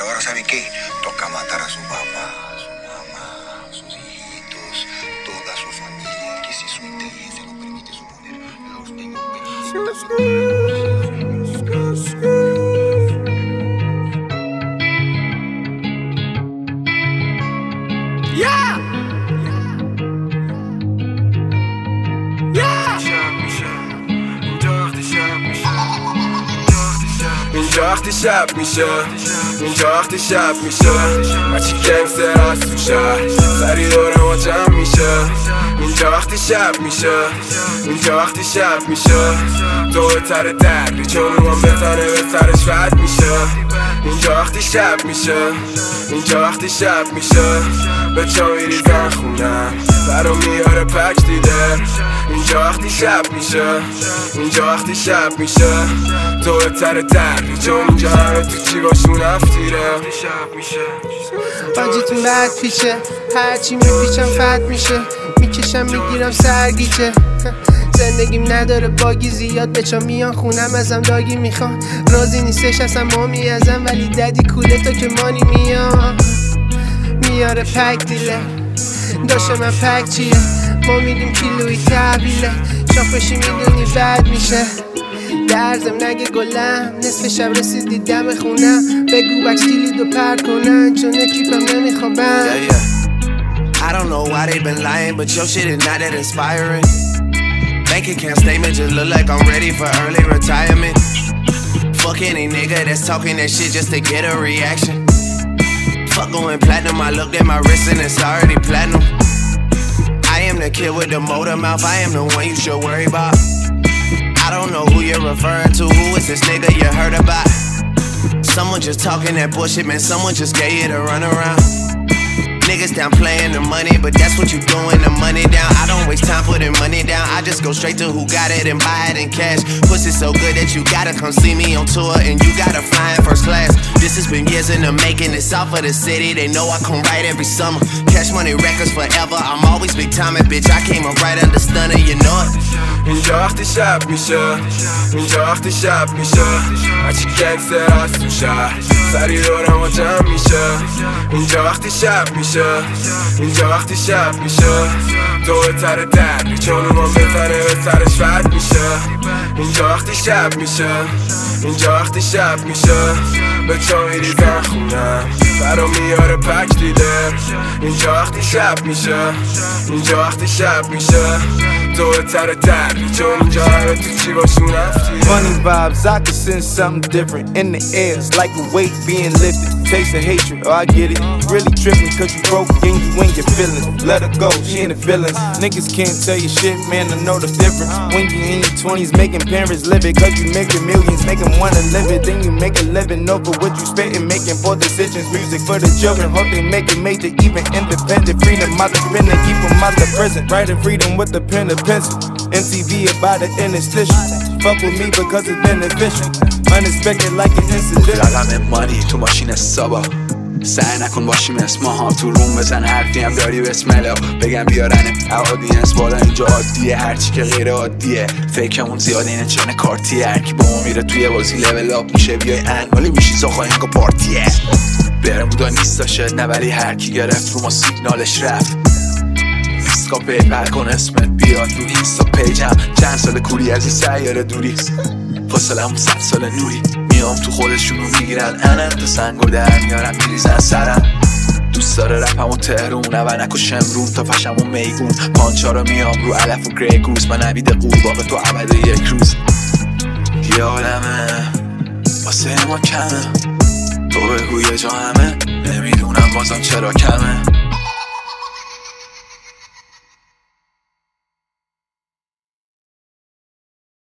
ahora ¿saben qué? Toca matar a su papá, a su mamá, a sus hijitos, toda su familia, que si su inteligencia lo permite suponer, los tengo اینجا وقتی شب میشه، اینجا وقتی شب میشه، هرچی گنگستر از تو شهر سری دور ما جمع میشه. اینجا وقتی شب میشه، اینجا وقتی شب میشه، تو بهتره دردی چون من بزنه به سرش رد میشه. اینجا وقتی شب میشه، اینجا وقتی شب میشه، به چا میریزن خونم برا میاره پک دیده. اینجا وقتی شب میشه، اینجا وقتی شب میشه، تو بهتره دردی چون اینجا همه تو چی باشون افتیره. آجی تو مرد پیشه، هرچی میپیچم فت میشه، میکشم میگیرم سرگیچه. زندگیم نداره باگی زیاد، بچا میان خونم ازم داگی میخوان. راضی نیستش اصلا مامی ازم، ولی ددی کوله تا که مانی میان میاره پک دیله. داشته من پک چیه، ما میدیم کیلوی تحویله. شاخشی میدونی بد میشه، درزم نگه گلم. نصف شب رسیدی دم خونم، بگو بکس کلیدو پر کنن چون اکیپم نمیخوابم. I don't know why they been lying, but your shit is not that inspiring. Bank account statement just look like I'm ready for early retirement. Fuck any nigga that's talking that shit just to get a reaction. Fuck going platinum, I looked at my wrist and it's already platinum. I am the kid with the motor mouth, I am the one you should worry about. I don't know who you're referring to, who is this nigga you heard about? Someone just talking that bullshit, man, someone just gave you the runaround. Niggas down playing the money, but that's what you doing, the money down. I don't waste time putting money down, I just go straight to who got it and buy it in cash. Pussy so good that you gotta come see me on tour, and you gotta fly in first class. This has been years in the making, it's off of the city, they know I come right every summer. Cash money records forever, I'm always big time and bitch, I came up right under stunner, you know it. اینجا وقتی شب میشه، اینجا وقتی شب میشه، هرچی گنگستر از تو شهر سری دور ما جمع میشه. اینجا وقتی شب میشه، اینجا وقتی شب میشه، تو بهتره دردی چون من بزنه به سرش رد میشه. اینجا وقتی شب میشه، اینجا وقتی شب میشه، به چا میریزن خونم برا میاره پک دیده. اینجا وقتی شب میشه، اینجا وقتی شب میشه، تو بهتره دردی چون اینجا همه تو چی باشون افتیره. Funny vibes, I could sense something different in the air. It's like a weight being lifted. Taste of hatred, oh I get it. Really tripping cause you broke and you in your feelings. Let her go, she in the feelings. Niggas can't tell you shit, man, I know the difference. When you in your 20s making parents live it, cause you making millions, make them wanna live it. Then you make a living over what you spitting, making poor decisions. Music for the children, hope they make it major, even independent. Freedom out the pen and keep them out the prison. Writing freedom with the pen and pencil. MTV about it in its tissue. Fuck with me because it's beneficial. Unexpected like an incident. رقم مانی تو ماشین صبا، سعی نکن باشیم اسم ها تو روم بزن حرفی هم داری بسملا بگم بیارن اودینس بالا اینجا عادیه هرچی که غیر عادیه فکرمون زیاده اینه چنه کارتیه هرکی با ما میره توی بازی لول آپ میشه بیای انگالی میشی زاخا اینگا پارتیه برمودا نیستا شد نه ولی هرکی گرفت رو ما سیگنالش رفت اسکا پیپر کن اسمت بیاد رو اینستا پیجم چند سال کوری از این سیاره دوری فاصله همون 100 سال نوری میام تو خودشونو میگیرن انم تو سنگو در میارن میریزن سرم دوست داره رپمون تهرون و نکو شمرون تا پشمون میگون پانچا رو میام رو علف و گری گروز من عبید قورباغه تو عبد یک روز یه عالمه واسه ما کمه تو بگو یه جا همه نمیدونم بازم چرا کمه